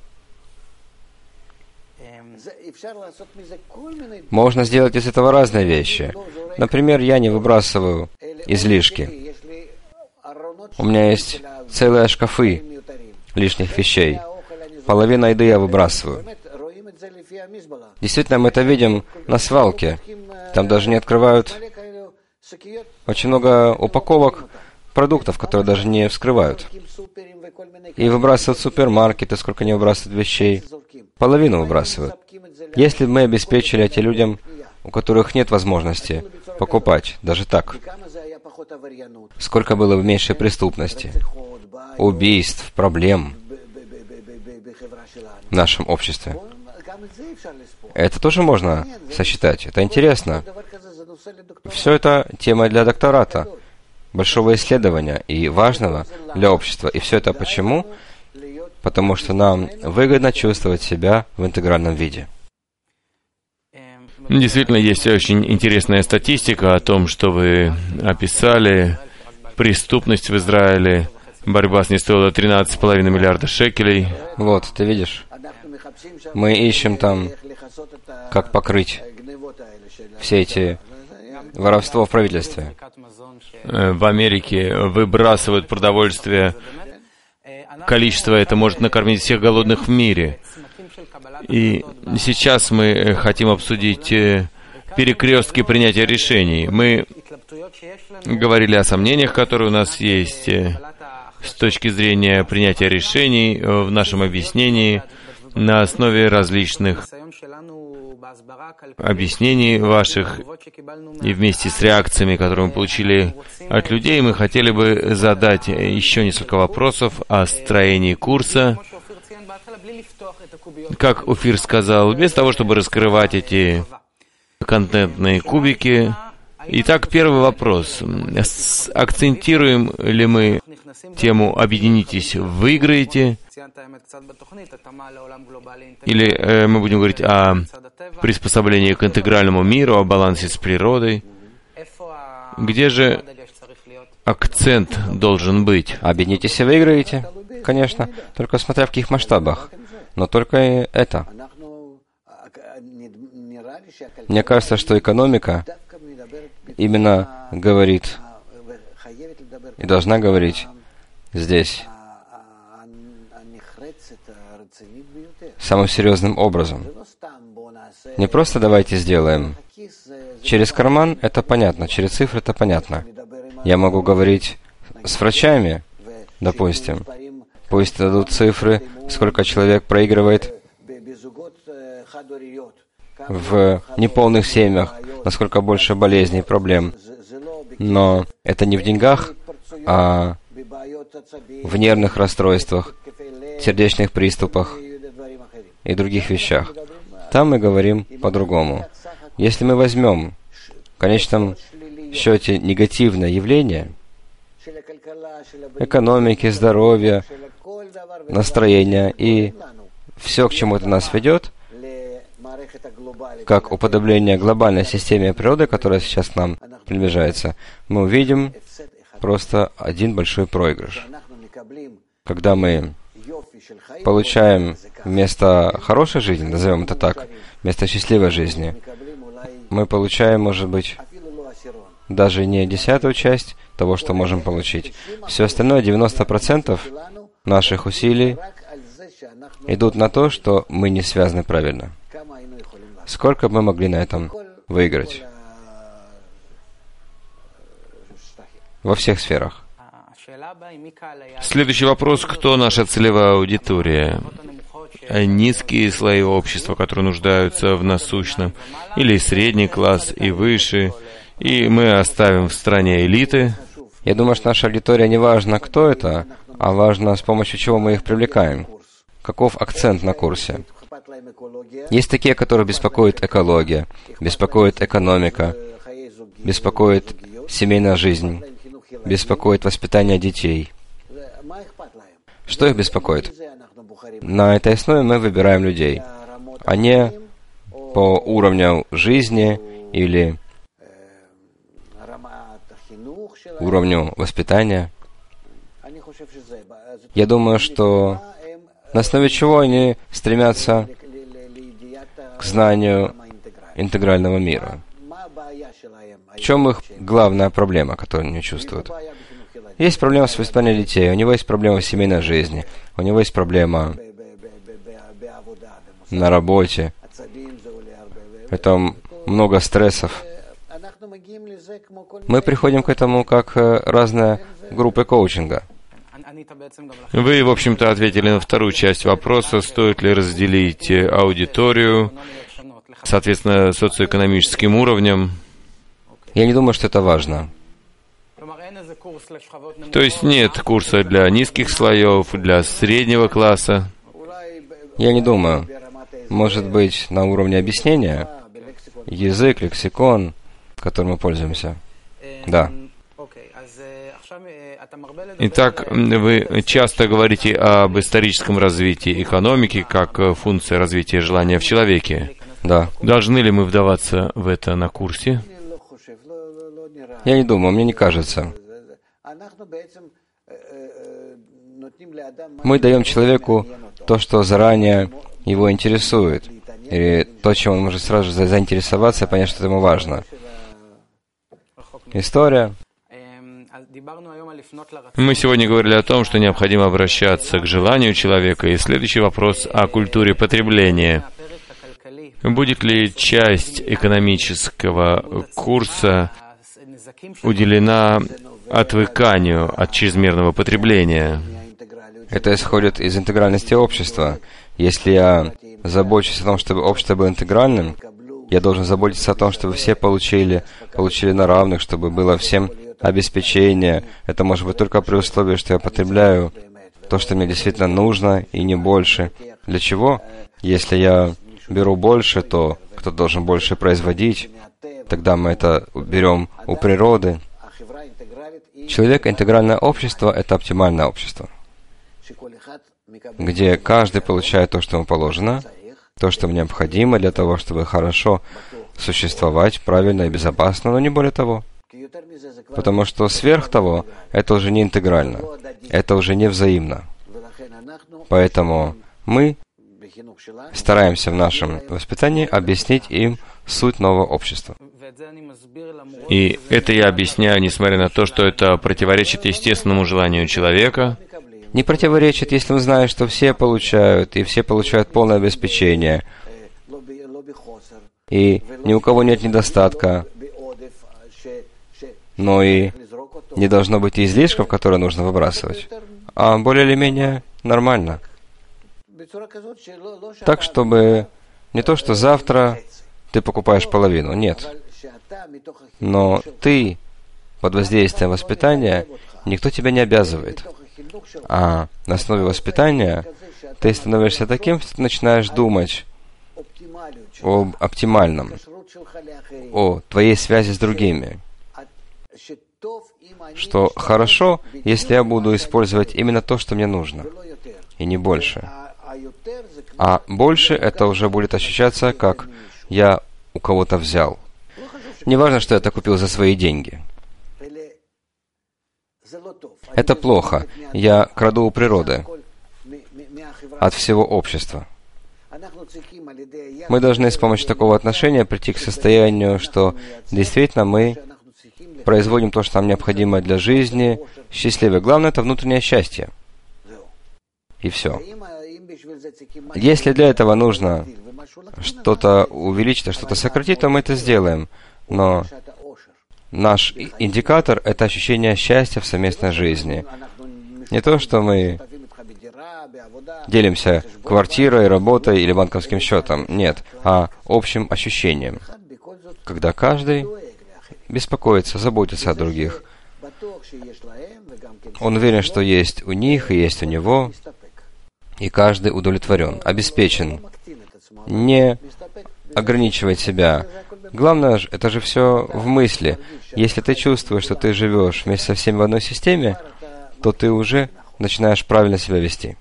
Можно сделать из этого разные вещи. Например, я не выбрасываю излишки. У меня есть целые шкафы лишних вещей. Половину еды я выбрасываю. Действительно, мы это видим на свалке. Там даже не открывают очень много упаковок продуктов, которые даже не вскрывают. И выбрасывают супермаркеты, сколько они выбрасывают вещей. Половину выбрасывают. Если бы мы обеспечили этим людям, у которых нет возможности покупать, даже так, сколько было бы меньше преступности, убийств, проблем в нашем обществе. Это тоже можно сосчитать. Это интересно. Все это тема для доктората, большого исследования и важного для общества. И все это почему? Потому что нам выгодно чувствовать себя в интегральном виде. Действительно, есть очень интересная статистика о том, что вы описали. Преступность в Израиле, борьба с ней стоила 13,5 миллиарда шекелей. Вот, ты видишь? Мы ищем там, как покрыть все эти воровства в правительстве. В Америке выбрасывают продовольствие. Количество это может накормить всех голодных в мире. И сейчас мы хотим обсудить перекрестки принятия решений. Мы говорили о сомнениях, которые у нас есть с точки зрения принятия решений в нашем объяснении на основе различных объяснений ваших и вместе с реакциями, которые мы получили от людей, мы хотели бы задать еще несколько вопросов о строении курса. Как Офир сказал, без того, чтобы раскрывать эти контентные кубики. Итак, первый вопрос. Акцентируем ли мы тему «Объединитесь, выиграете»? Или мы будем говорить о приспособлении к интегральному миру, о балансе с природой? Где же акцент должен быть? Объединитесь и выиграете, конечно, только смотря в каких масштабах. Но только и это. Мне кажется, что экономика именно говорит и должна говорить здесь самым серьезным образом. Не просто давайте сделаем. Через карман это понятно, через цифры это понятно. Я могу говорить с врачами, допустим. Пусть дадут цифры, сколько человек проигрывает в неполных семьях, насколько больше болезней и проблем. Но это не в деньгах, а в нервных расстройствах, сердечных приступах и других вещах. Там мы говорим по-другому. Если мы возьмем в конечном счете негативное явление экономики, здоровья, настроения и все, к чему это нас ведет, как уподобление глобальной системе природы, которая сейчас к нам приближается, мы увидим просто один большой проигрыш. Когда мы получаем вместо хорошей жизни, назовем это так, вместо счастливой жизни, мы получаем, может быть, даже не 10-ю часть того, что можем получить. Все остальное, 90% наших усилий идут на то, что мы не связаны правильно. Сколько бы мы могли на этом выиграть? Во всех сферах. Следующий вопрос. Кто наша целевая аудитория? Низкие слои общества, которые нуждаются в насущном, или средний класс и выше, и мы оставим в стране элиты? Я думаю, что наша аудитория не важно, кто это, а важно, с помощью чего мы их привлекаем. Каков акцент на курсе? Есть такие, которых беспокоит экология, беспокоит экономика, беспокоит семейная жизнь, беспокоит воспитание детей. Что их беспокоит? На этой основе мы выбираем людей, а не по уровню жизни или уровню воспитания. Я думаю, что на основе чего они стремятся к знанию интегрального мира. В чем их главная проблема, которую они чувствуют? Есть проблема с воспитанием детей, у него есть проблема в семейной жизни, у него есть проблема на работе. Это много стрессов. Мы приходим к этому как разные группы коучинга. Вы, в общем-то, ответили на вторую часть вопроса, стоит ли разделить аудиторию, соответственно, социоэкономическим уровнем. Я не думаю, что это важно. То есть нет курса для низких слоев, для среднего класса? Я не думаю. Может быть, на уровне объяснения, язык, лексикон, которым мы пользуемся. Да. Итак, вы часто говорите об историческом развитии экономики как функции развития желания в человеке. Да. Должны ли мы вдаваться в это на курсе? Я не думаю, мне не кажется. Мы даем человеку то, что заранее его интересует, или то, чем он может сразу же заинтересоваться и понять, что ему важно. История. Мы сегодня говорили о том, что необходимо обращаться к желанию человека, и следующий вопрос о культуре потребления. Будет ли часть экономического курса уделена отвыканию от чрезмерного потребления? Это исходит из интегральности общества. Если я забочусь о том, чтобы общество было интегральным, Я должен заботиться о том, чтобы все получили на равных, чтобы было всем обеспечение. Это может быть только при условии, что я потребляю то, что мне действительно нужно, и не больше. Для чего? Если я беру больше, то кто-то должен больше производить. Тогда мы это берем у природы. Человек интегральное общество — это оптимальное общество, где каждый получает то, что ему положено, то, что ему необходимо для того, чтобы хорошо существовать, правильно и безопасно, но не более того. Потому что сверх того, это уже не интегрально, это уже не взаимно. Поэтому мы стараемся в нашем воспитании объяснить им суть нового общества. И это я объясняю, несмотря на то, что это противоречит естественному желанию человека. Не противоречит, если он знает, что все получают, и все получают полное обеспечение, и ни у кого нет недостатка, но и не должно быть излишков, которые нужно выбрасывать, а более или менее нормально. Так, чтобы не то, что завтра ты покупаешь половину, нет. Но ты, под воздействием воспитания, никто тебя не обязывает. А на основе воспитания ты становишься таким, что ты начинаешь думать об оптимальном, о твоей связи с другими. Что хорошо, если я буду использовать именно то, что мне нужно, и не больше. А больше это уже будет ощущаться, как я у кого-то взял. Неважно, что я это купил за свои деньги. Это плохо. Я краду у природы, от всего общества. Мы должны с помощью такого отношения прийти к состоянию, что действительно мы производим то, что нам необходимо для жизни, счастливы. Главное — это внутреннее счастье. И все. Если для этого нужно что-то увеличить, что-то сократить, то мы это сделаем. Но наш индикатор — это ощущение счастья в совместной жизни. Не то, что мы делимся квартирой, работой или банковским счетом. Нет, а общим ощущением, когда каждый беспокоится, заботится о других. Он уверен, что есть у них и есть у него, и каждый удовлетворен, обеспечен. Не ограничивать себя. Главное, это же все в мысли. Если ты чувствуешь, что ты живешь вместе со всеми в одной системе, то ты уже начинаешь правильно себя вести.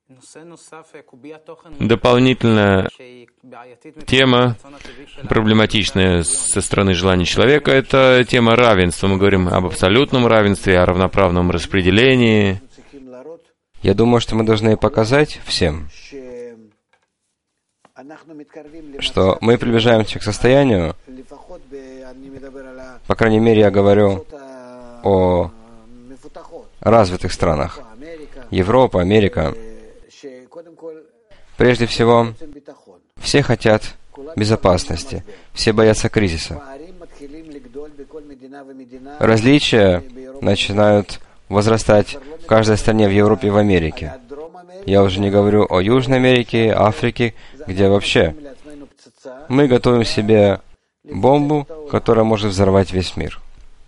Дополнительная тема, проблематичная со стороны желаний человека, это тема равенства. Мы говорим об абсолютном равенстве, о равноправном распределении. Я думаю, что мы должны показать всем, что мы приближаемся к состоянию, по крайней мере, я говорю о развитых странах, Европа, Америка. Прежде всего, все хотят безопасности, все боятся кризиса. Различия начинают возрастать в каждой стране в Европе и в Америке. Я уже не говорю о Южной Америке, Африке, где вообще мы готовим себе бомбу, которая может взорвать весь мир.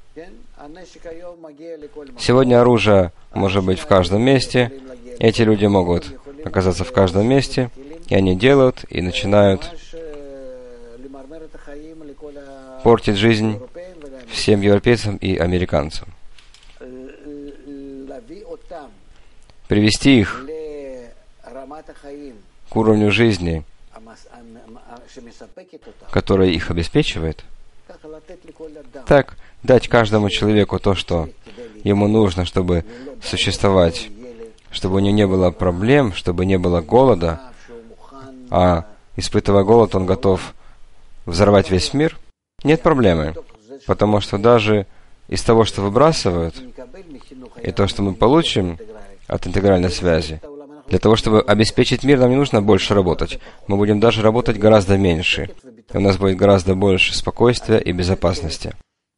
Сегодня оружие может быть в каждом месте, эти люди могут оказаться в каждом месте, и они делают и начинают портить жизнь всем европейцам и американцам. Привести их к уровню жизни, который их обеспечивает, так дать каждому человеку то, что ему нужно, чтобы существовать, чтобы у него не было проблем, чтобы не было голода, а испытывая голод, он готов взорвать весь мир, нет проблемы, потому что даже из того, что выбрасывают, и то, что мы получим от интегральной связи, для того, чтобы обеспечить мир, нам не нужно больше работать. Мы будем даже работать гораздо меньше. И у нас будет гораздо больше спокойствия и безопасности.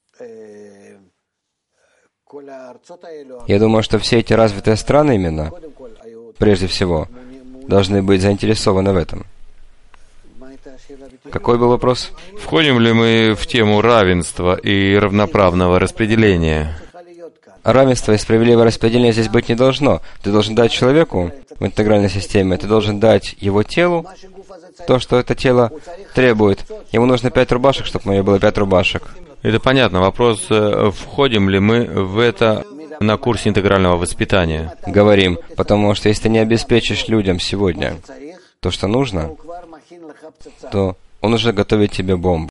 Я думаю, что все эти развитые страны именно, прежде всего, должны быть заинтересованы в этом. Какой был вопрос? Входим ли мы в тему равенства и равноправного распределения? Равенство и справедливое распределение здесь быть не должно. Ты должен дать человеку в интегральной системе, ты должен дать его телу то, что это тело требует. Ему нужно 5 рубашек, чтобы у него было 5 рубашек. Это понятно. Вопрос, входим ли мы в это на курсе интегрального воспитания? Говорим, потому что если ты не обеспечишь людям сегодня то, что нужно, то он уже готовит тебе бомбу.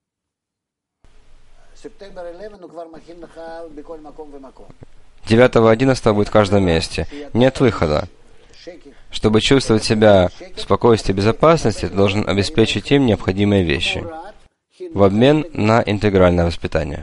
9-11 будет в каждом месте. Нет выхода. Чтобы чувствовать себя в спокойствии и безопасности, ты должен обеспечить им необходимые вещи в обмен на интегральное воспитание.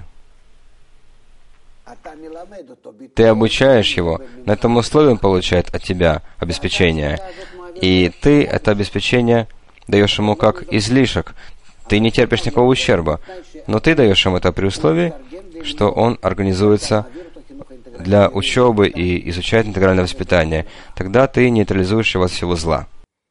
Ты обучаешь его, на этом условии он получает от тебя обеспечение, и ты это обеспечение даешь ему как излишек. Ты не терпишь никакого ущерба, но ты даешь ему это при условии, что он организуется для учебы и изучает интегральное воспитание. Тогда ты нейтрализуешь его от всего зла.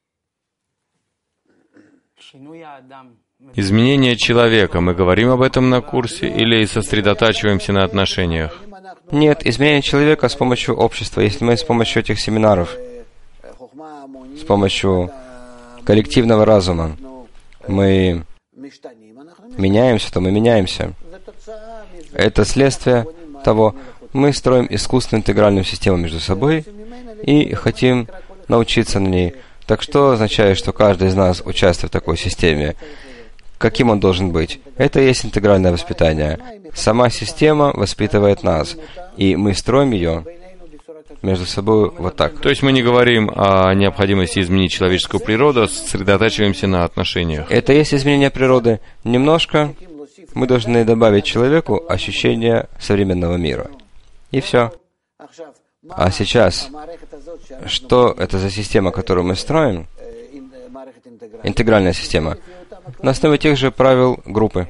Изменение человека. Мы говорим об этом на курсе или сосредотачиваемся на отношениях? Нет, изменение человека с помощью общества. Если мы с помощью этих семинаров, с помощью коллективного разума, мы меняемся, то мы меняемся. Это следствие того, мы строим искусственную интегральную систему между собой и хотим научиться на ней. Так что означает, что каждый из нас участвует в такой системе? Каким он должен быть? Это и есть интегральное воспитание. Сама система воспитывает нас, и мы строим ее между собой вот так. То есть мы не говорим о необходимости изменить человеческую природу, а сосредотачиваемся на отношениях. Это и есть изменение природы. Немножко мы должны добавить человеку ощущение современного мира. И все. А сейчас, что это за система, которую мы строим? Интегральная система. На основе тех же правил группы.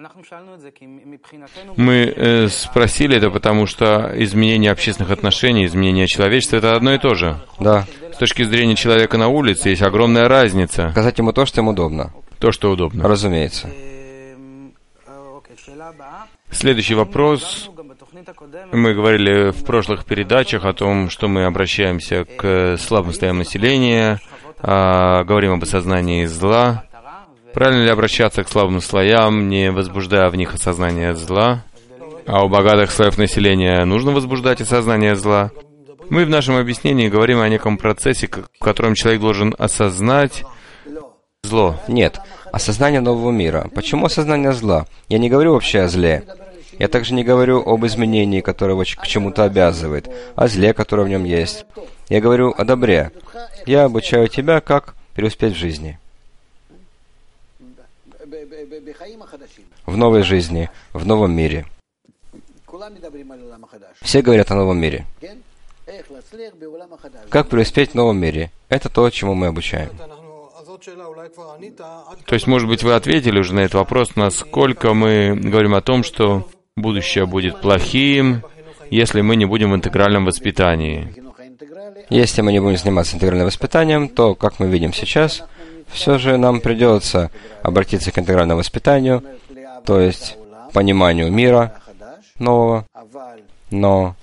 Мы спросили это, потому что изменение общественных отношений, изменение человечества — это одно и то же. Да. С точки зрения человека на улице есть огромная разница. Сказать ему то, что ему удобно. То, что удобно. Разумеется. Следующий вопрос. Мы говорили в прошлых передачах о том, что мы обращаемся к слабым слоям населения, говорим об осознании зла. Правильно ли обращаться к слабым слоям, не возбуждая в них осознание зла? А у богатых слоев населения нужно возбуждать осознание зла? Мы в нашем объяснении говорим о неком процессе, в котором человек должен осознать зло. Нет, осознание нового мира. Почему осознание зла? Я не говорю вообще о зле. Я также не говорю об изменении, которое его к чему-то обязывает, о зле, которое в нем есть. Я говорю о добре. Я обучаю тебя, как преуспеть в жизни. В новой жизни, в новом мире. Все говорят о новом мире. Как преуспеть в новом мире? Это то, чему мы обучаем. То есть, может быть, вы ответили уже на этот вопрос, насколько мы говорим о том, что будущее будет плохим, если мы не будем в интегральном воспитании. Если мы не будем заниматься интегральным воспитанием, то, как мы видим сейчас, все же нам придется обратиться к интегральному воспитанию, то есть пониманию мира нового, но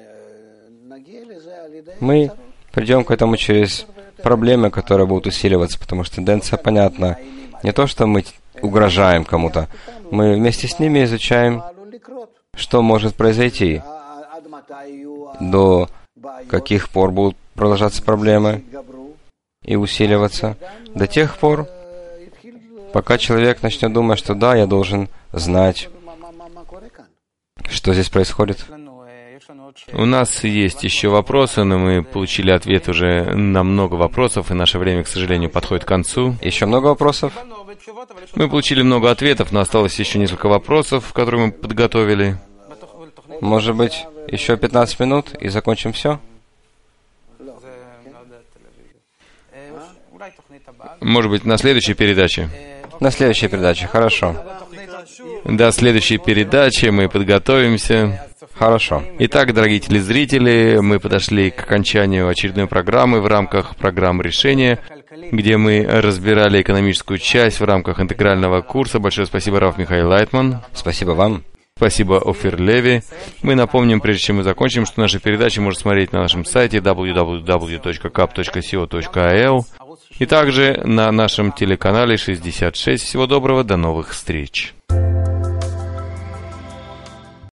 мы придем к этому через проблемы, которые будут усиливаться, потому что тенденция понятна. Не то, что мы угрожаем кому-то, мы вместе с ними изучаем, что может произойти, до каких пор будут продолжаться проблемы и усиливаться, до тех пор, пока человек начнет думать, что да, я должен знать, что здесь происходит. У нас есть еще вопросы, но мы получили ответ уже на много вопросов, и наше время, к сожалению, подходит к концу. Еще много вопросов? Мы получили много ответов, но осталось еще несколько вопросов, которые мы подготовили. Может быть, еще 15 минут и закончим все? Может быть, на следующей передаче? На следующей передаче, хорошо. До следующей передачи мы подготовимся. Хорошо. Итак, дорогие телезрители, мы подошли к окончанию очередной программы в рамках программы решения, где мы разбирали экономическую часть в рамках интегрального курса. Большое спасибо, Рав Михаил Лайтман. Спасибо вам. Спасибо, Офир Леви. Мы напомним, прежде чем мы закончим, что наши передачи можно смотреть на нашем сайте www.kap.co.il и также на нашем телеканале 66. Всего доброго, до новых встреч.